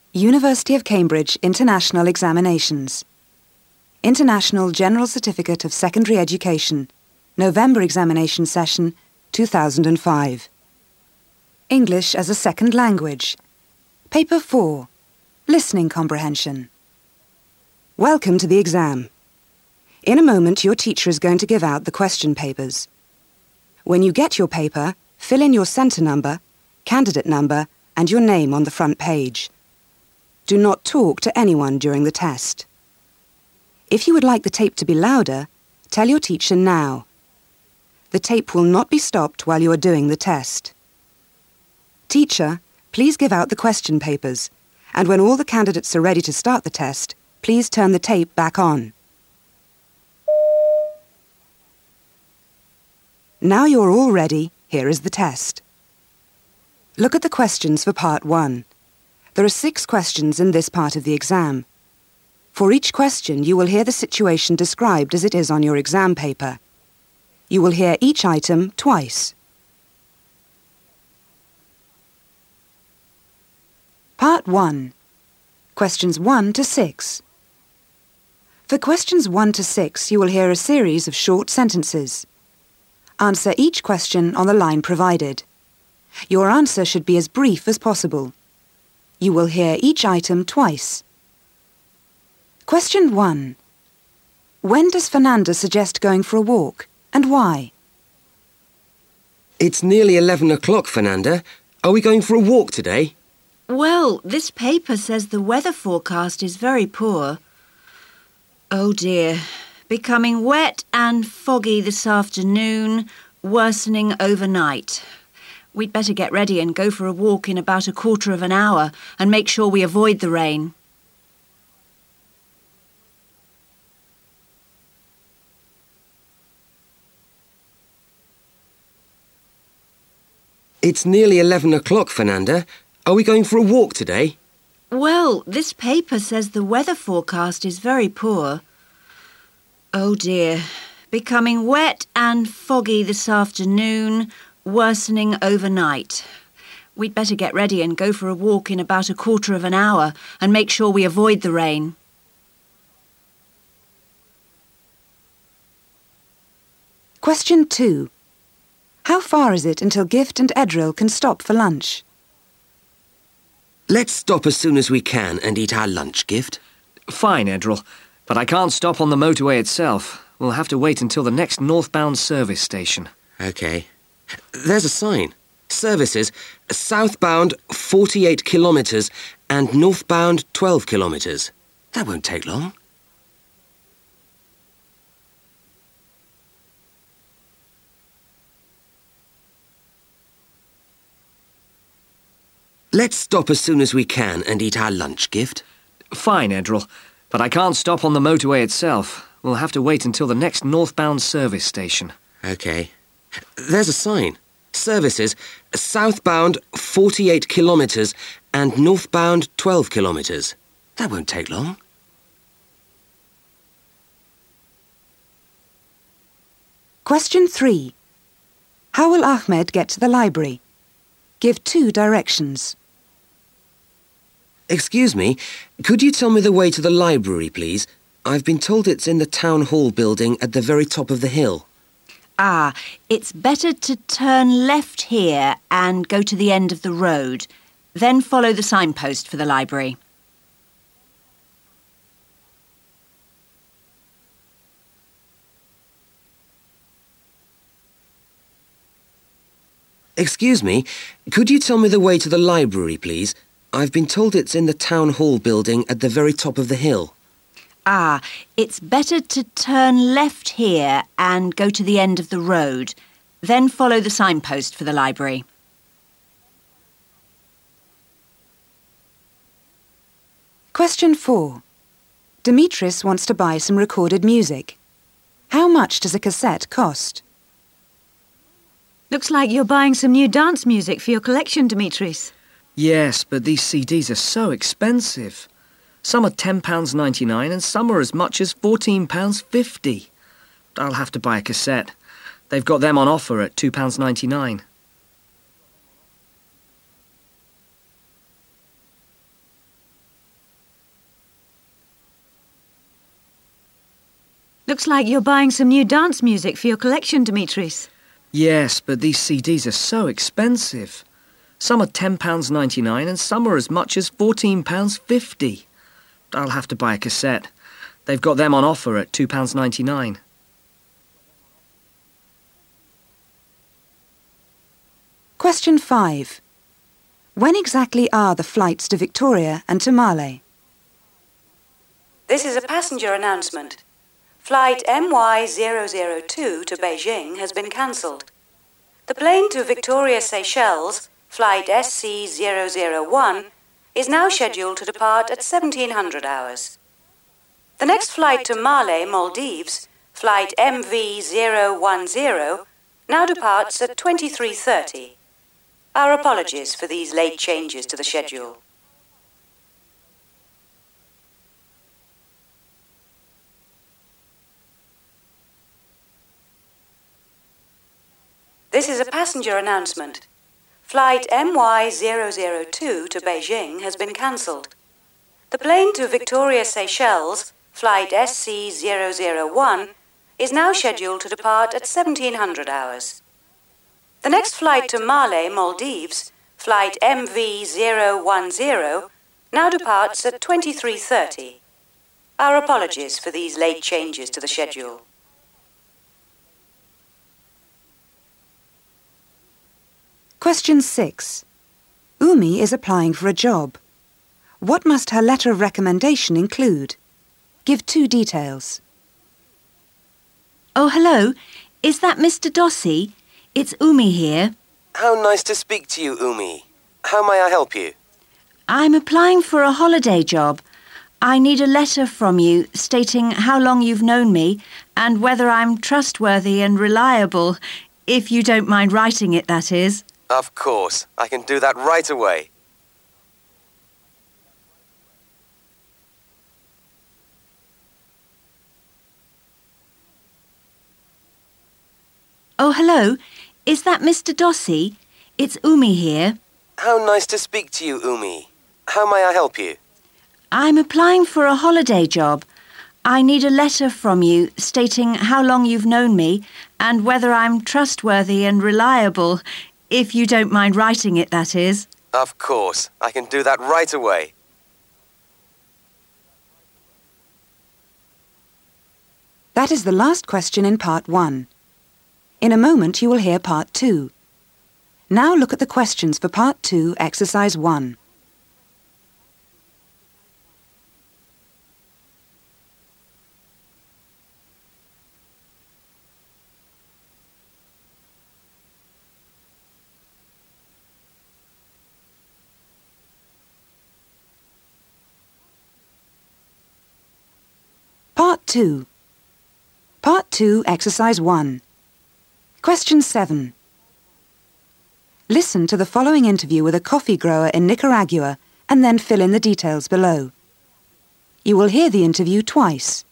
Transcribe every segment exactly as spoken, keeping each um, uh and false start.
University of Cambridge International Examinations. International General Certificate of Secondary Education, November Examination Session, two thousand five. English as a Second Language. Paper four. Listening Comprehension. Welcome to the exam. In a moment, your teacher is going to give out the question papers. When you get your paper, fill in your centre number, candidate number, and your name on the front page. Do not talk to anyone during the test. If you would like the tape to be louder, tell your teacher now. The tape will not be stopped while you are doing the test. Teacher, please give out the question papers, and when all the candidates are ready to start the test, please turn the tape back on. Now you're all ready, here is the test. Look at the questions for part one. There are six questions in this part of the exam. For each question, you will hear the situation described as it is on your exam paper. You will hear each item twice. Part one. Questions one to six. For questions one to six, you will hear a series of short sentences. Answer each question on the line provided. Your answer should be as brief as possible. You will hear each item twice. Question one. When does Fernanda suggest going for a walk, and why? It's nearly eleven o'clock, Fernanda. Are we going for a walk today? Well, this paper says the weather forecast is very poor. Oh dear. Becoming wet and foggy this afternoon, worsening overnight. We'd better get ready and go for a walk in about a quarter of an hour and make sure we avoid the rain. It's nearly eleven o'clock, Fernanda. Are we going for a walk today? Well, this paper says the weather forecast is very poor. Oh dear. Becoming wet and foggy this afternoon, worsening overnight. We'd better get ready and go for a walk in about a quarter of an hour and make sure we avoid the rain. Question two. How far is it until Gift and Edril can stop for lunch? Let's stop as soon as we can and eat our lunch, Gift. Fine, Edril. But I can't stop on the motorway itself. We'll have to wait until the next northbound service station. OK. There's a sign. Services, southbound forty-eight kilometres and northbound twelve kilometres. That won't take long. Let's stop as soon as we can and eat our lunch, Gift. Fine, Edril. But I can't stop on the motorway itself. We'll have to wait until the next northbound service station. OK. There's a sign. Services, southbound forty-eight kilometres and northbound twelve kilometres. That won't take long. Question three. How will Ahmed get to the library? Give two directions. Excuse me, could you tell me the way to the library, please? I've been told it's in the town hall building at the very top of the hill. Ah, it's better to turn left here and go to the end of the road. Then follow the signpost for the library. Excuse me, could you tell me the way to the library, please? I've been told it's in the town hall building at the very top of the hill. Ah, it's better to turn left here and go to the end of the road. Then follow the signpost for the library. Question four. Dimitris wants to buy some recorded music. How much does a cassette cost? Looks like you're buying some new dance music for your collection, Dimitris. Yes, but these C Ds are so expensive. Some are ten pounds ninety-nine and some are as much as fourteen pounds fifty. I'll have to buy a cassette. They've got them on offer at two pounds ninety-nine. Looks like you're buying some new dance music for your collection, Dimitris. Yes, but these C Ds are so expensive. Some are ten pounds ninety-nine and some are as much as fourteen pounds fifty. I'll have to buy a cassette. They've got them on offer at two pounds ninety-nine. Question five. When exactly are the flights to Victoria and to Male? This is a passenger announcement. Flight M Y zero zero two to Beijing has been cancelled. The plane to Victoria, Seychelles, flight S C zero zero one, is now scheduled to depart at seventeen hundred hours. The next flight to Male, Maldives, flight M V zero one zero, now departs at twenty-three thirty. Our apologies for these late changes to the schedule. This is a passenger announcement. Flight M Y zero zero two to Beijing has been cancelled. The plane to Victoria, Seychelles, flight S C zero zero one, is now scheduled to depart at seventeen hundred hours. The next flight to Male, Maldives, flight M V zero one zero, now departs at twenty-three thirty. Our apologies for these late changes to the schedule. Question six. Umi is applying for a job. What must her letter of recommendation include? Give two details. Oh, hello. Is that Mister Dossi? It's Umi here. How nice to speak to you, Umi. How may I help you? I'm applying for a holiday job. I need a letter from you stating how long you've known me and whether I'm trustworthy and reliable, if you don't mind writing it, that is. Of course. I can do that right away. Oh, hello. Is that Mister Dossi? It's Umi here. How nice to speak to you, Umi. How may I help you? I'm applying for a holiday job. I need a letter from you stating how long you've known me and whether I'm trustworthy and reliable, if you don't mind writing it, that is. Of course. I can do that right away. That is the last question in part one. In a moment you will hear part two. Now look at the questions for part two, exercise one. Part two. Part two, exercise one. Question seven. Listen to the following interview with a coffee grower in Nicaragua and then fill in the details below. You will hear the interview twice.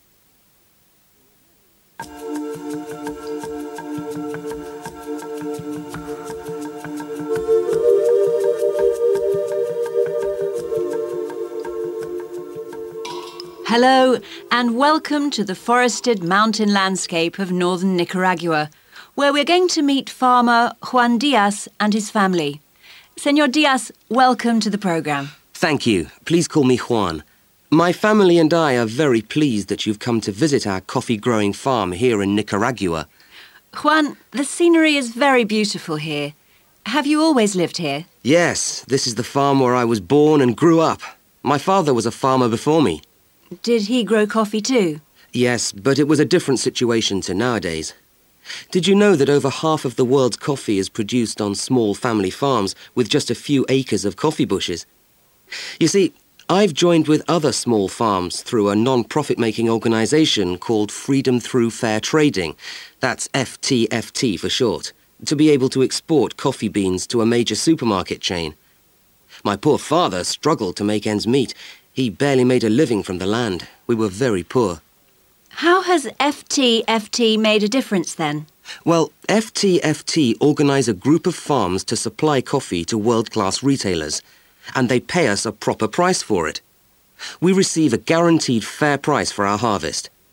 Hello, and welcome to the forested mountain landscape of northern Nicaragua, where we're going to meet farmer Juan Diaz and his family. Senor Diaz, welcome to the programme. Thank you. Please call me Juan. My family and I are very pleased that you've come to visit our coffee-growing farm here in Nicaragua. Juan, the scenery is very beautiful here. Have you always lived here? Yes, this is the farm where I was born and grew up. My father was a farmer before me. Did he grow coffee too? Yes, but it was a different situation to nowadays. Did you know that over half of the world's coffee is produced on small family farms with just a few acres of coffee bushes? You see, I've joined with other small farms through a non-profit-making organisation called Freedom Through Fair Trading, that's F T F T for short, to be able to export coffee beans to a major supermarket chain. My poor father struggled to make ends meet. He barely made a living from the land. We were very poor. How has F T F T made a difference then? Well, F T F T organise a group of farms to supply coffee to world-class retailers, and they pay us a proper price for it. We receive a guaranteed fair price for our harvest.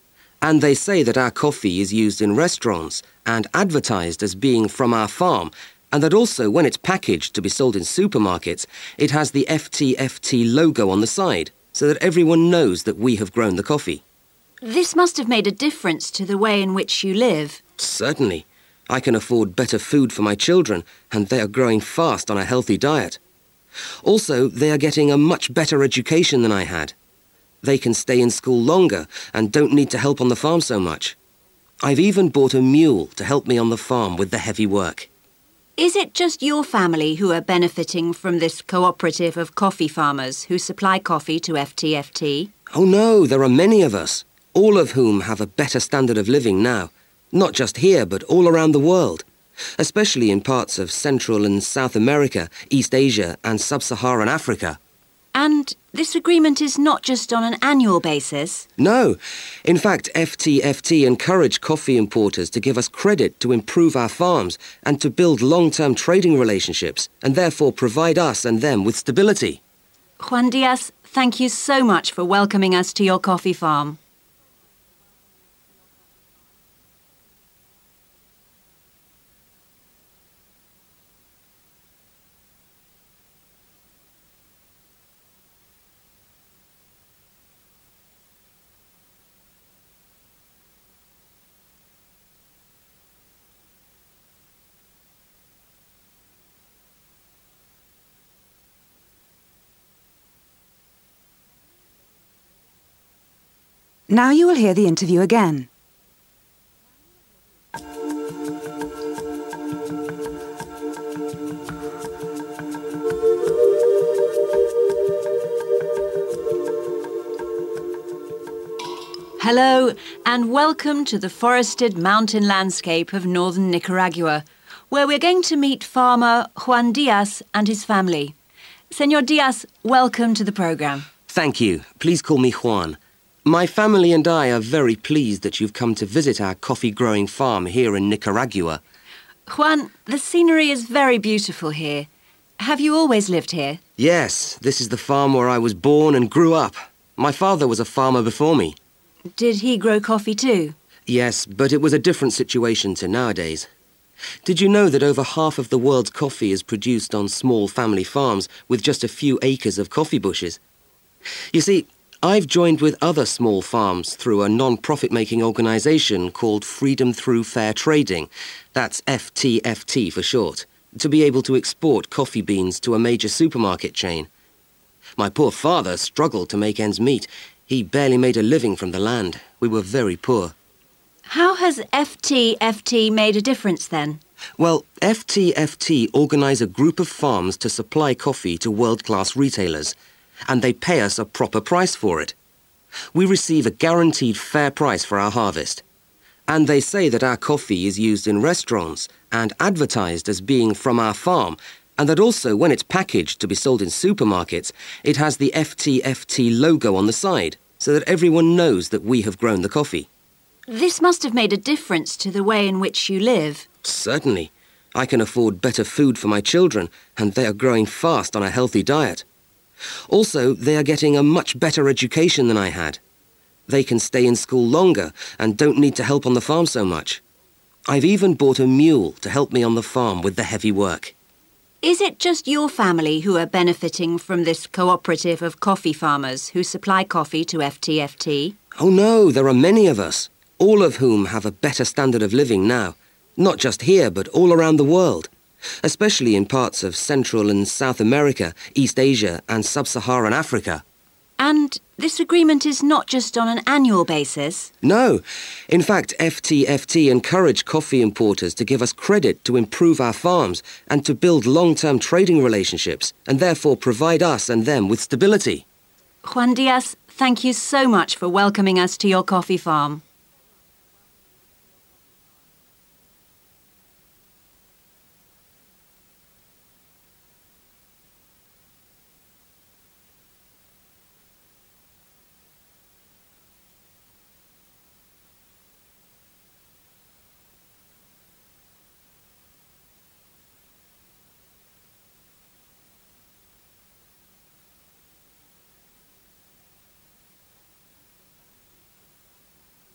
And they say that our coffee is used in restaurants and advertised as being from our farm, and that also when it's packaged to be sold in supermarkets, it has the F T F T logo on the side, so that everyone knows that we have grown the coffee. This must have made a difference to the way in which you live. Certainly. I can afford better food for my children, and they are growing fast on a healthy diet. Also, they are getting a much better education than I had. They can stay in school longer and don't need to help on the farm so much. I've even bought a mule to help me on the farm with the heavy work. Is it just your family who are benefiting from this cooperative of coffee farmers who supply coffee to F T F T? Oh no, there are many of us, all of whom have a better standard of living now. Not just here, but all around the world, especially in parts of Central and South America, East Asia and Sub-Saharan Africa. And this agreement is not just on an annual basis? No. In fact, F T F T encourage coffee importers to give us credit to improve our farms and to build long-term trading relationships, and therefore provide us and them with stability. Juan Diaz, thank you so much for welcoming us to your coffee farm. Now you will hear the interview again. Hello, and welcome to the forested mountain landscape of northern Nicaragua, where we're going to meet farmer Juan Diaz and his family. Senor Diaz, welcome to the programme. Thank you. Please call me Juan. My family and I are very pleased that you've come to visit our coffee-growing farm here in Nicaragua. Juan, the scenery is very beautiful here. Have you always lived here? Yes, this is the farm where I was born and grew up. My father was a farmer before me. Did he grow coffee too? Yes, but it was a different situation to nowadays. Did you know that over half of the world's coffee is produced on small family farms with just a few acres of coffee bushes? You see, I've joined with other small farms through a non-profit-making organisation called Freedom Through Fair Trading, that's F T F T for short, to be able to export coffee beans to a major supermarket chain. My poor father struggled to make ends meet. He barely made a living from the land. We were very poor. How has F T F T made a difference then? Well, F T F T organise a group of farms to supply coffee to world-class retailers, and they pay us a proper price for it. We receive a guaranteed fair price for our harvest. And they say that our coffee is used in restaurants and advertised as being from our farm, and that also when it's packaged to be sold in supermarkets, it has the F T F T logo on the side, so that everyone knows that we have grown the coffee. This must have made a difference to the way in which you live. Certainly. I can afford better food for my children, and they are growing fast on a healthy diet. Also, they are getting a much better education than I had. They can stay in school longer and don't need to help on the farm so much. I've even bought a mule to help me on the farm with the heavy work. Is it just your family who are benefiting from this cooperative of coffee farmers who supply coffee to F T F T? Oh no, there are many of us, all of whom have a better standard of living now. Not just here, but all around the world, especially in parts of Central and South America, East Asia and Sub-Saharan Africa. And this agreement is not just on an annual basis? No. In fact, F T F T encourage coffee importers to give us credit to improve our farms and to build long-term trading relationships, and therefore provide us and them with stability. Juan Diaz, thank you so much for welcoming us to your coffee farm.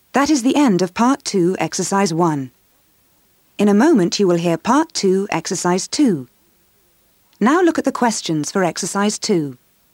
That is the end of Part two, Exercise one. In a moment you will hear Part two, Exercise two. Now look at the questions for Exercise two.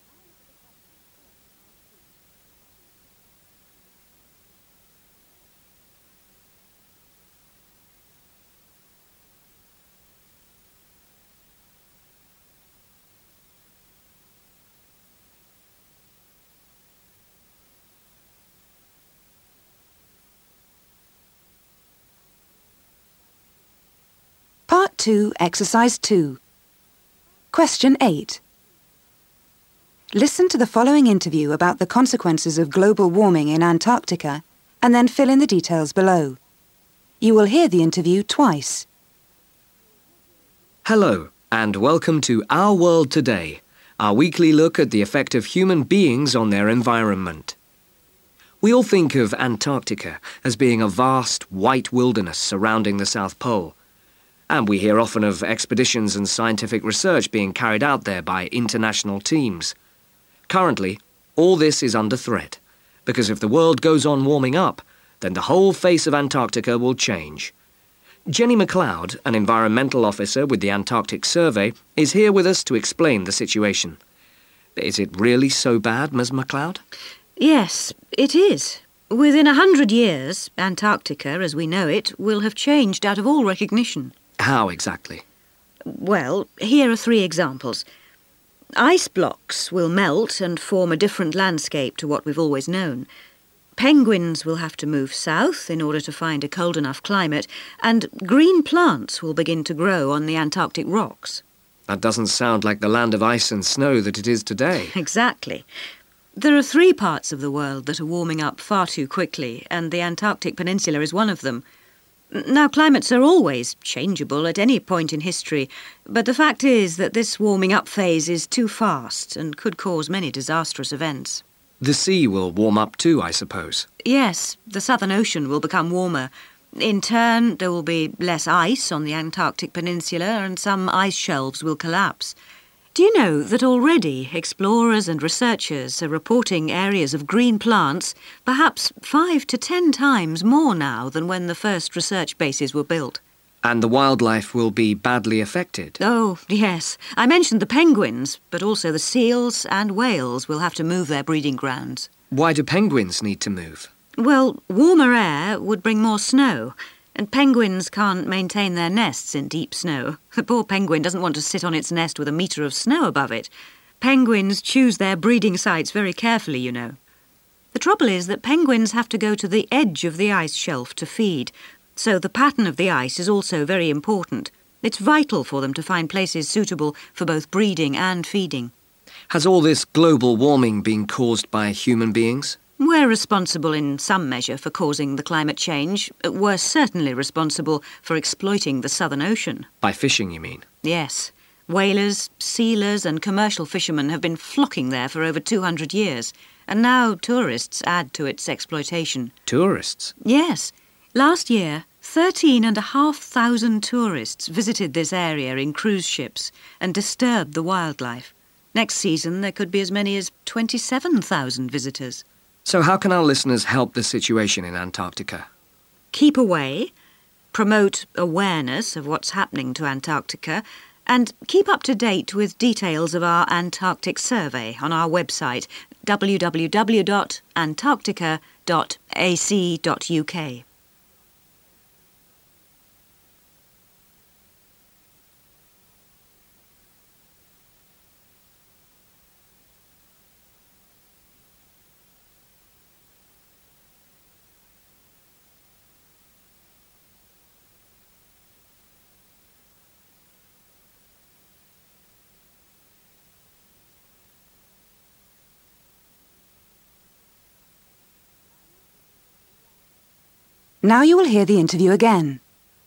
Part two, Exercise two. Question eight. Listen to the following interview about the consequences of global warming in Antarctica and then fill in the details below. You will hear the interview twice. Hello, and welcome to Our World Today, our weekly look at the effect of human beings on their environment. We all think of Antarctica as being a vast white wilderness surrounding the South Pole. And we hear often of expeditions and scientific research being carried out there by international teams. Currently, all this is under threat, because if the world goes on warming up, then the whole face of Antarctica will change. Jenny MacLeod, an environmental officer with the Antarctic Survey, is here with us to explain the situation. Is it really so bad, Miz MacLeod? Yes, it is. Within a hundred years, Antarctica, as we know it, will have changed out of all recognition. How exactly? Well, here are three examples. Ice blocks will melt and form a different landscape to what we've always known. Penguins will have to move south in order to find a cold enough climate, and green plants will begin to grow on the Antarctic rocks. That doesn't sound like the land of ice and snow that it is today. Exactly. There are three parts of the world that are warming up far too quickly, and the Antarctic Peninsula is one of them. Now, climates are always changeable at any point in history, but the fact is that this warming up phase is too fast and could cause many disastrous events. The sea will warm up too, I suppose. Yes, the Southern Ocean will become warmer. In turn, there will be less ice on the Antarctic Peninsula and some ice shelves will collapse. Do you know that already explorers and researchers are reporting areas of green plants perhaps five to ten times more now than when the first research bases were built? And the wildlife will be badly affected? Oh, yes. I mentioned the penguins, but also the seals and whales will have to move their breeding grounds. Why do penguins need to move? Well, warmer air would bring more snow, and penguins can't maintain their nests in deep snow. The poor penguin doesn't want to sit on its nest with a metre of snow above it. Penguins choose their breeding sites very carefully, you know. The trouble is that penguins have to go to the edge of the ice shelf to feed, so the pattern of the ice is also very important. It's vital for them to find places suitable for both breeding and feeding. Has all this global warming been caused by human beings? We're responsible in some measure for causing the climate change. We're certainly responsible for exploiting the Southern Ocean. By fishing, you mean? Yes. Whalers, sealers and commercial fishermen have been flocking there for over two hundred years, and now tourists add to its exploitation. Tourists? Yes. Last year, thirteen and a half thousand tourists visited this area in cruise ships and disturbed the wildlife. Next season, there could be as many as twenty-seven thousand visitors. So how can our listeners help the situation in Antarctica? Keep away, promote awareness of what's happening to Antarctica, and keep up to date with details of our Antarctic Survey on our website, w w w dot antarctica dot a c dot u k. Now you will hear the interview again.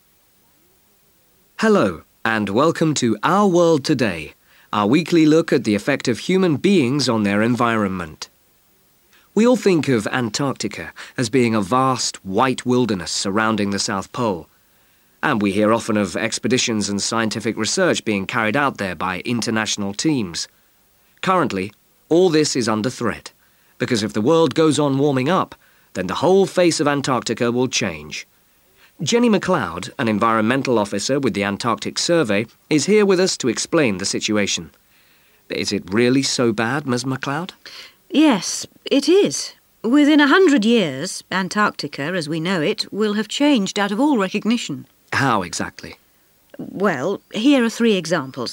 Hello, and welcome to Our World Today, our weekly look at the effect of human beings on their environment. We all think of Antarctica as being a vast white wilderness surrounding the South Pole. And we hear often of expeditions and scientific research being carried out there by international teams. Currently, all this is under threat, because if the world goes on warming up, then the whole face of Antarctica will change. Jenny McLeod, an environmental officer with the Antarctic Survey, is here with us to explain the situation. Is it really so bad, Miz McLeod? Yes, it is. Within a hundred years, Antarctica, as we know it, will have changed out of all recognition. How exactly? Well, here are three examples.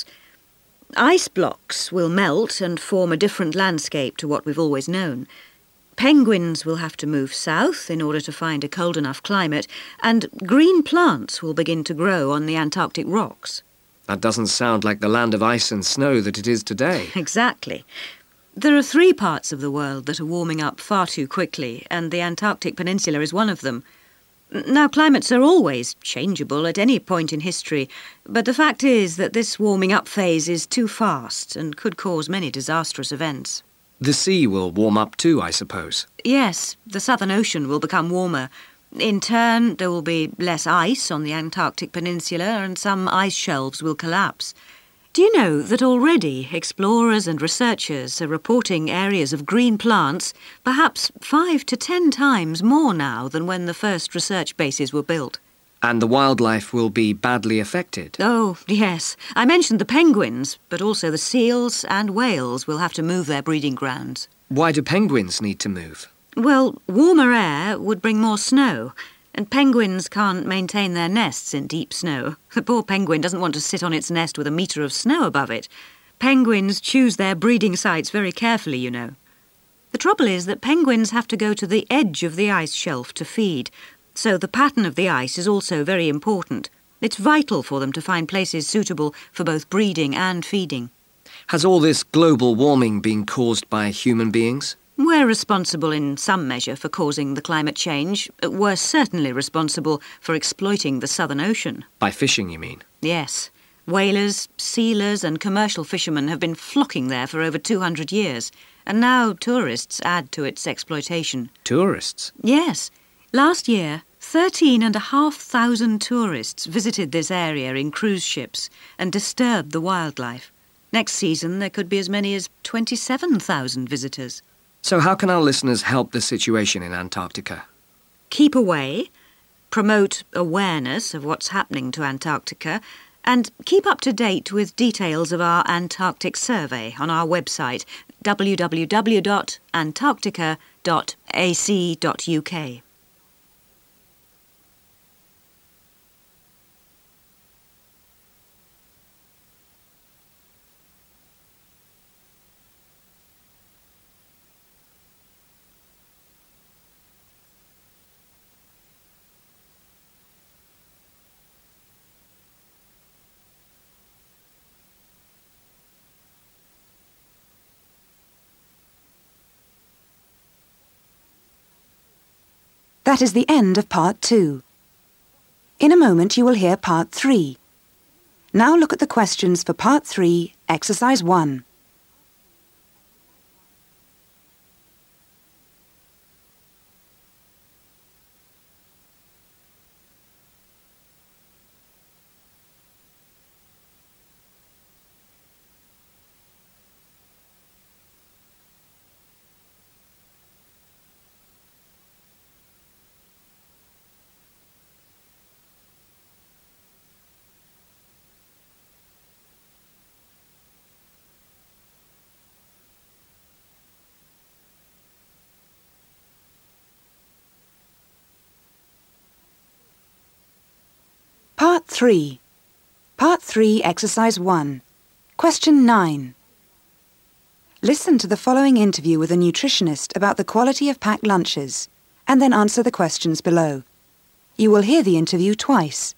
Ice blocks will melt and form a different landscape to what we've always known. Penguins will have to move south in order to find a cold enough climate, and green plants will begin to grow on the Antarctic rocks. That doesn't sound like the land of ice and snow that it is today. Exactly. There are three parts of the world that are warming up far too quickly, and the Antarctic Peninsula is one of them. Now, climates are always changeable at any point in history, but the fact is that this warming up phase is too fast and could cause many disastrous events. The sea will warm up too, I suppose. Yes, the Southern Ocean will become warmer. In turn, there will be less ice on the Antarctic Peninsula and some ice shelves will collapse. Do you know that already explorers and researchers are reporting areas of green plants perhaps five to ten times more now than when the first research bases were built? And the wildlife will be badly affected? Oh, yes. I mentioned the penguins, but also the seals and whales will have to move their breeding grounds. Why do penguins need to move? Well, warmer air would bring more snow, and penguins can't maintain their nests in deep snow. The poor penguin doesn't want to sit on its nest with a metre of snow above it. Penguins choose their breeding sites very carefully, you know. The trouble is that penguins have to go to the edge of the ice shelf to feed, so the pattern of the ice is also very important. It's vital for them to find places suitable for both breeding and feeding. Has all this global warming been caused by human beings? We're responsible in some measure for causing the climate change. We're certainly responsible for exploiting the Southern Ocean. By fishing, you mean? Yes. Whalers, sealers and commercial fishermen have been flocking there for over two hundred years, and now tourists add to its exploitation. Tourists? Yes. Last year, thirteen and a half thousand tourists visited this area in cruise ships and disturbed the wildlife. Next season, there could be as many as twenty-seven thousand visitors. So how can our listeners help the situation in Antarctica? Keep away, promote awareness of what's happening to Antarctica, and keep up to date with details of our Antarctic survey on our website, w w w dot antarctica dot a c dot u k. That is the end of part two. In a moment you will hear part three. Now look at the questions for part three, exercise one. Part three. Part three, exercise one. Question nine. Listen to the following interview with a nutritionist about the quality of packed lunches, and then answer the questions below. You will hear the interview twice.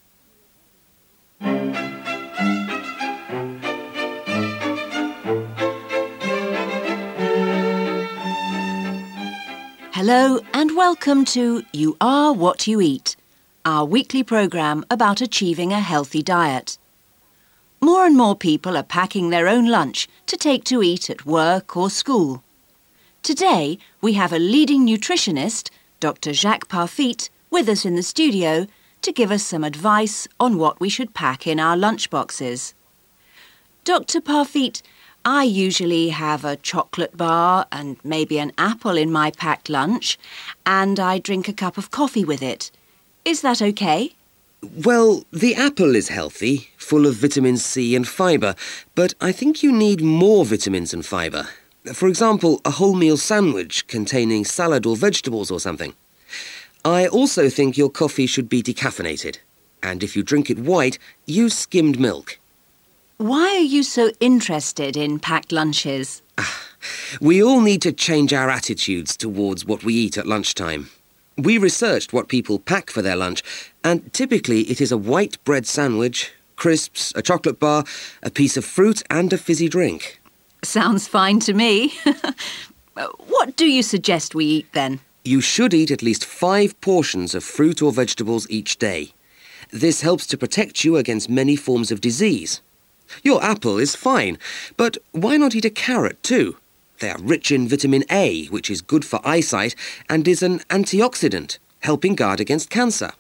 Hello and welcome to You Are What You Eat, our weekly programme about achieving a healthy diet. More and more people are packing their own lunch to take to eat at work or school. Today, we have a leading nutritionist, Doctor Jacques Parfit, with us in the studio to give us some advice on what we should pack in our lunchboxes. Doctor Parfit, I usually have a chocolate bar and maybe an apple in my packed lunch, and I drink a cup of coffee with it. Is that okay? Well, the apple is healthy, full of vitamin C and fibre, but I think you need more vitamins and fibre. For example, a wholemeal sandwich containing salad or vegetables or something. I also think your coffee should be decaffeinated, and if you drink it white, use skimmed milk. Why are you so interested in packed lunches? We all need to change our attitudes towards what we eat at lunchtime. We researched what people pack for their lunch, and typically it is a white bread sandwich, crisps, a chocolate bar, a piece of fruit and a fizzy drink. Sounds fine to me. What do you suggest we eat then? You should eat at least five portions of fruit or vegetables each day. This helps to protect you against many forms of disease. Your apple is fine, but why not eat a carrot too? They are rich in vitamin A, which is good for eyesight and is an antioxidant, helping guard against cancer.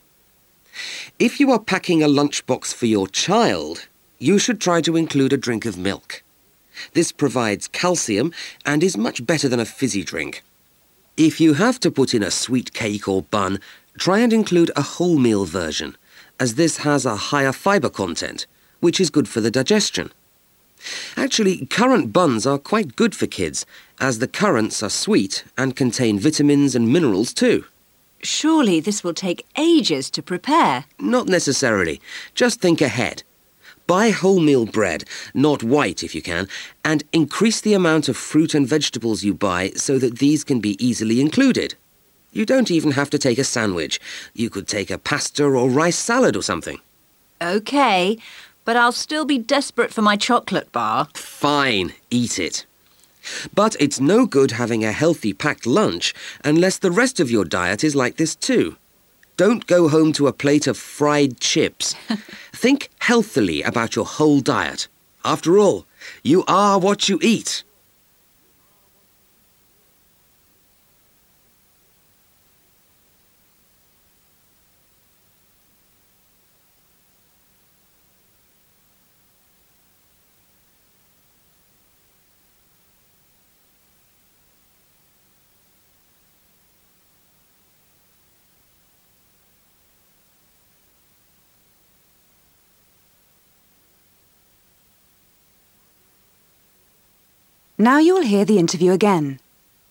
If you are packing a lunchbox for your child, you should try to include a drink of milk. This provides calcium and is much better than a fizzy drink. If you have to put in a sweet cake or bun, try and include a wholemeal version, as this has a higher fibre content, which is good for the digestion. Actually, currant buns are quite good for kids, as the currants are sweet and contain vitamins and minerals too. Surely this will take ages to prepare. Not necessarily. Just think ahead. Buy wholemeal bread, not white if you can, and increase the amount of fruit and vegetables you buy so that these can be easily included. You don't even have to take a sandwich. You could take a pasta or rice salad or something. OK, but I'll still be desperate for my chocolate bar. Fine, eat it. But it's no good having a healthy packed lunch unless the rest of your diet is like this too. Don't go home to a plate of fried chips. Think healthily about your whole diet. After all, you are what you eat. Now you will hear the interview again.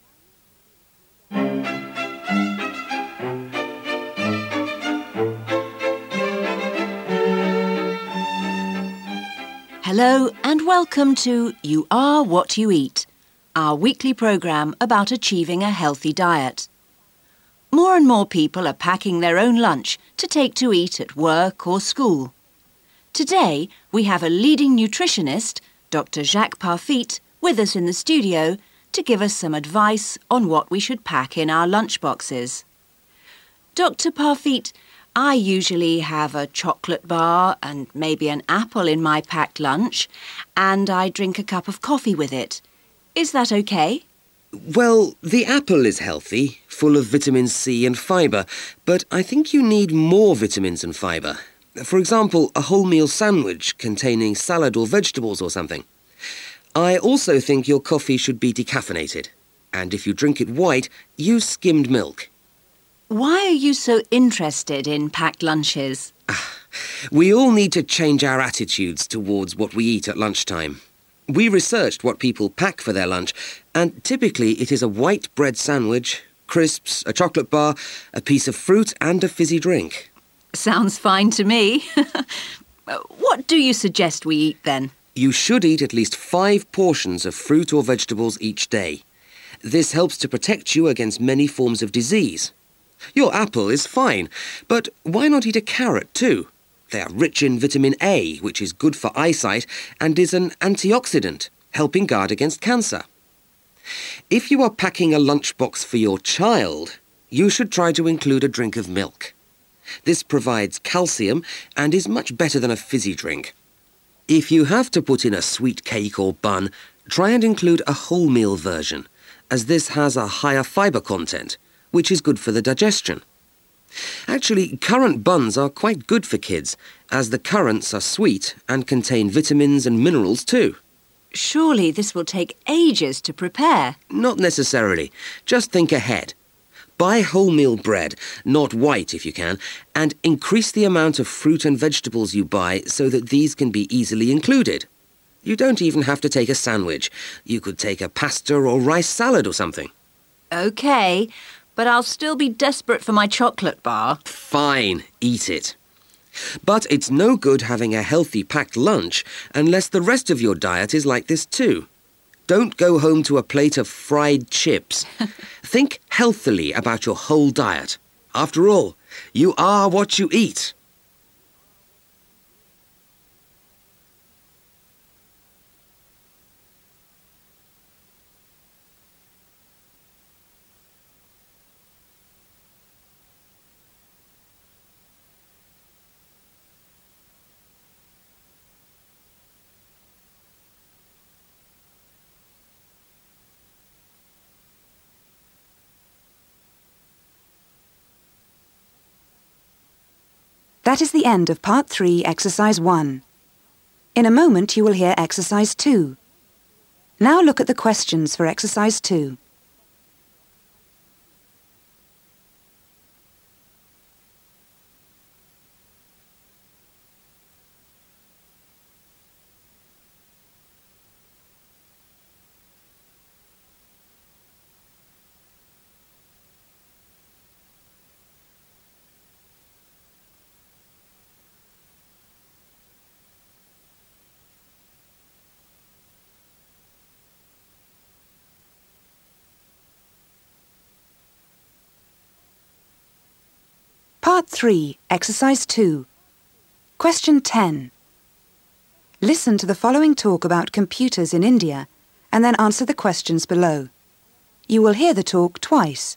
Hello and welcome to You Are What You Eat, our weekly programme about achieving a healthy diet. More and more people are packing their own lunch to take to eat at work or school. Today we have a leading nutritionist, Doctor Jacques Parfit, with us in the studio to give us some advice on what we should pack in our lunchboxes. Doctor Parfit, I usually have a chocolate bar and maybe an apple in my packed lunch, and I drink a cup of coffee with it. Is that okay? Well, the apple is healthy, full of vitamin C and fibre, but I think you need more vitamins and fibre. For example, a wholemeal sandwich containing salad or vegetables or something. I also think your coffee should be decaffeinated, and if you drink it white, use skimmed milk. Why are you so interested in packed lunches? We all need to change our attitudes towards what we eat at lunchtime. We researched what people pack for their lunch, and typically it is a white bread sandwich, crisps, a chocolate bar, a piece of fruit and a fizzy drink. Sounds fine to me. What do you suggest we eat then? You should eat at least five portions of fruit or vegetables each day. This helps to protect you against many forms of disease. Your apple is fine, but why not eat a carrot too? They are rich in vitamin A, which is good for eyesight and is an antioxidant, helping guard against cancer. If you are packing a lunchbox for your child, you should try to include a drink of milk. This provides calcium and is much better than a fizzy drink. If you have to put in a sweet cake or bun, try and include a wholemeal version, as this has a higher fibre content, which is good for the digestion. Actually, currant buns are quite good for kids, as the currants are sweet and contain vitamins and minerals too. Surely this will take ages to prepare. Not necessarily. Just think ahead. Buy wholemeal bread, not white if you can, and increase the amount of fruit and vegetables you buy so that these can be easily included. You don't even have to take a sandwich. You could take a pasta or rice salad or something. OK, but I'll still be desperate for my chocolate bar. Fine, eat it. But it's no good having a healthy packed lunch unless the rest of your diet is like this too. Don't go home to a plate of fried chips. Think healthily about your whole diet. After all, you are what you eat. That is the end of Part three, Exercise one. In a moment you will hear Exercise two. Now look at the questions for Exercise two. Part three, Exercise two. Question ten. Listen to the following talk about computers in India and then answer the questions below. You will hear the talk twice.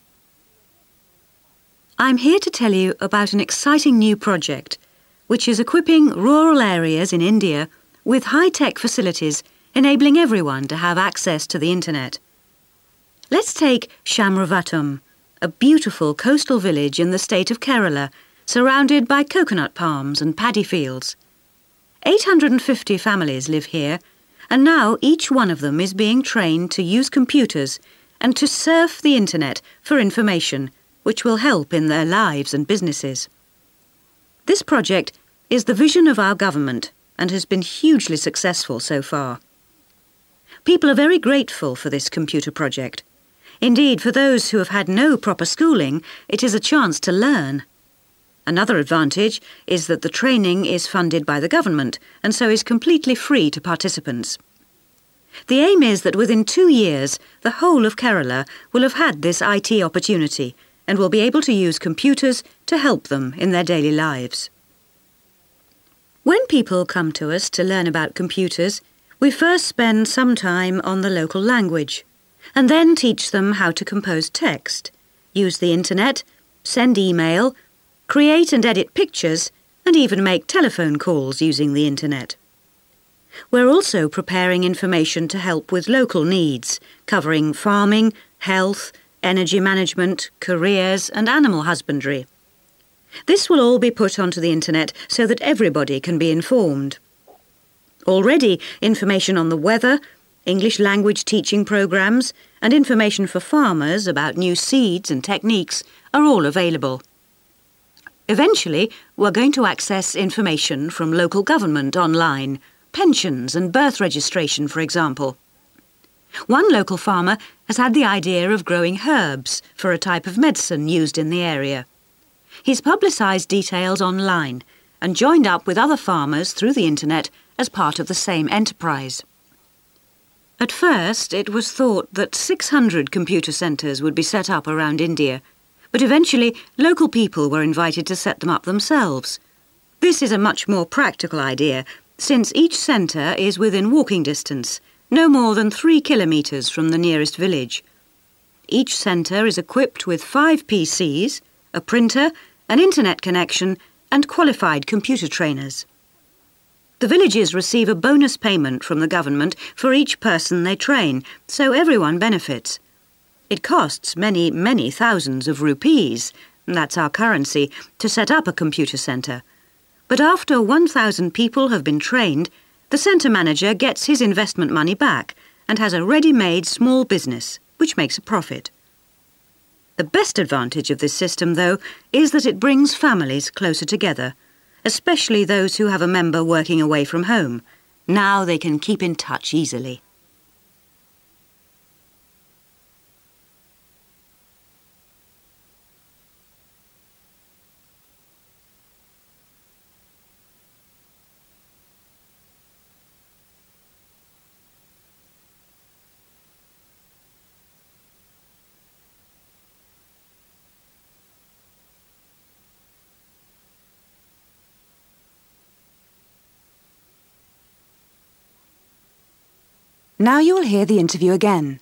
I'm here to tell you about an exciting new project which is equipping rural areas in India with high-tech facilities enabling everyone to have access to the internet. Let's take Shamravatam, a beautiful coastal village in the state of Kerala, surrounded by coconut palms and paddy fields. eight hundred fifty families live here, and now each one of them is being trained to use computers and to surf the internet for information, which will help in their lives and businesses. This project is the vision of our government and has been hugely successful so far. People are very grateful for this computer project. Indeed, for those who have had no proper schooling, it is a chance to learn. Another advantage is that the training is funded by the government and so is completely free to participants. The aim is that within two years, the whole of Kerala will have had this I T opportunity and will be able to use computers to help them in their daily lives. When people come to us to learn about computers, we first spend some time on the local language, and then teach them how to compose text, use the internet, send email, create and edit pictures, and even make telephone calls using the internet. We're also preparing information to help with local needs, covering farming, health, energy management, careers, and animal husbandry. This will all be put onto the internet so that everybody can be informed. Already, information on the weather, English language teaching programmes, and information for farmers about new seeds and techniques are all available. Eventually, we're going to access information from local government online, pensions and birth registration, for example. One local farmer has had the idea of growing herbs for a type of medicine used in the area. He's publicised details online and joined up with other farmers through the internet as part of the same enterprise. At first, it was thought that six hundred computer centres would be set up around India, but eventually local people were invited to set them up themselves. This is a much more practical idea, since each centre is within walking distance, no more than three kilometres from the nearest village. Each centre is equipped with five P Cs, a printer, an internet connection, and qualified computer trainers. The villages receive a bonus payment from the government for each person they train, so everyone benefits. It costs many, many thousands of rupees, that's our currency, to set up a computer centre. But after one thousand people have been trained, The centre manager gets his investment money back and has a ready-made small business, which makes a profit. The best advantage of this system, though, is that it brings families closer together, especially those who have a member working away from home. Now they can keep in touch easily. Now you will hear the interview again.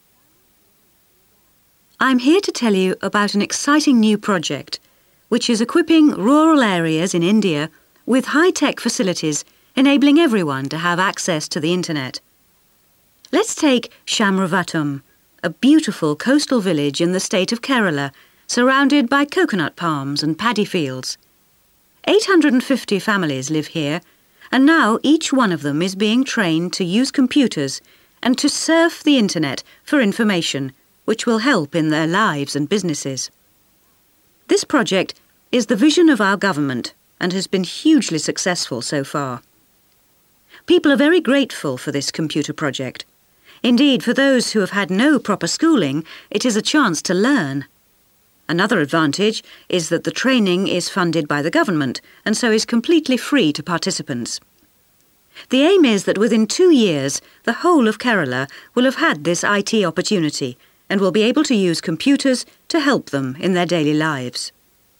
I'm here to tell you about an exciting new project, which is equipping rural areas in India with high-tech facilities, enabling everyone to have access to the internet. Let's take Shamravatam, a beautiful coastal village in the state of Kerala, surrounded by coconut palms and paddy fields. eight hundred fifty families live here, and now each one of them is being trained to use computers and to surf the internet for information, which will help in their lives and businesses. This project is the vision of our government and has been hugely successful so far. People are very grateful for this computer project. Indeed, for those who have had no proper schooling, it is a chance to learn. Another advantage is that the training is funded by the government and so is completely free to participants. The aim is that within two years, the whole of Kerala will have had this I T opportunity and will be able to use computers to help them in their daily lives.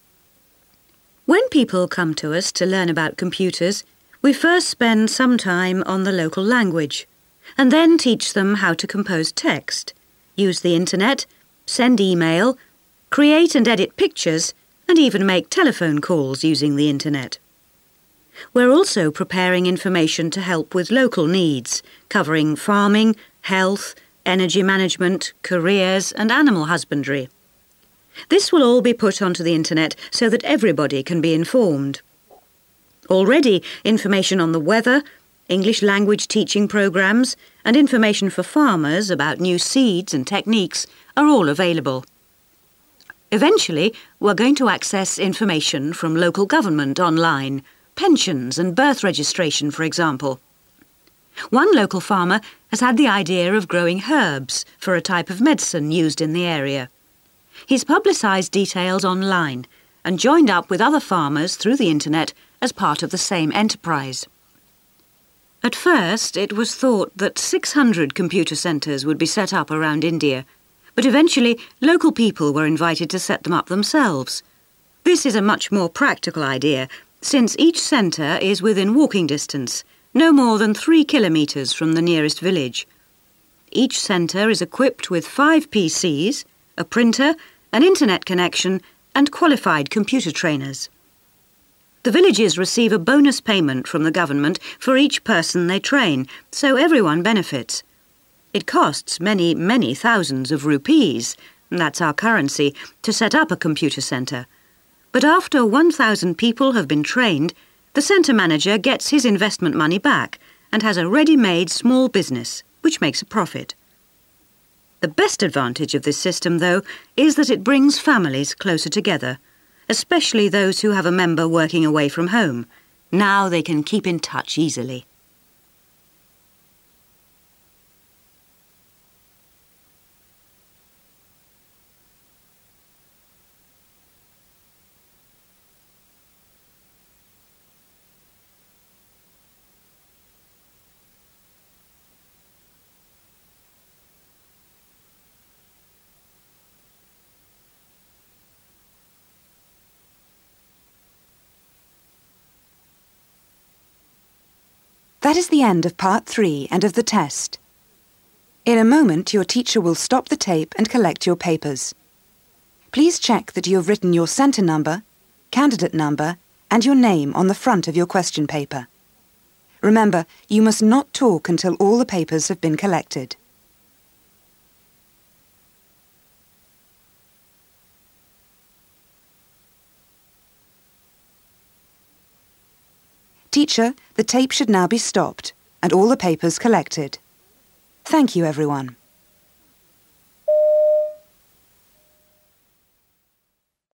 When people come to us to learn about computers, we first spend some time on the local language and then teach them how to compose text, use the internet, send email, create and edit pictures, and even make telephone calls using the internet. We're also preparing information to help with local needs, covering farming, health, energy management, careers and animal husbandry. This will all be put onto the internet so that everybody can be informed. Already, information on the weather, English language teaching programmes and information for farmers about new seeds and techniques are all available. Eventually, we're going to access information from local government online, pensions and birth registration, for example. One local farmer has had the idea of growing herbs for a type of medicine used in the area. He's publicised details online and joined up with other farmers through the internet as part of the same enterprise. At first, it was thought that six hundred computer centres would be set up around India, but eventually local people were invited to set them up themselves. This is a much more practical idea, since each centre is within walking distance, no more than three kilometres from the nearest village. Each centre is equipped with five P Cs, a printer, an internet connection and qualified computer trainers. The villages receive a bonus payment from the government for each person they train, so everyone benefits. It costs many, many thousands of rupees, that's our currency, to set up a computer centre. But after one thousand people have been trained, the centre manager gets his investment money back and has a ready-made small business, which makes a profit. The best advantage of this system, though, is that it brings families closer together, especially those who have a member working away from home. Now they can keep in touch easily. That is the end of part three and of the test. In a moment, your teacher will stop the tape and collect your papers. Please check that you have written your centre number, candidate number, and your name on the front of your question paper. Remember, you must not talk until all the papers have been collected. Teacher, the tape should now be stopped. and all the papers collected. Thank you, everyone.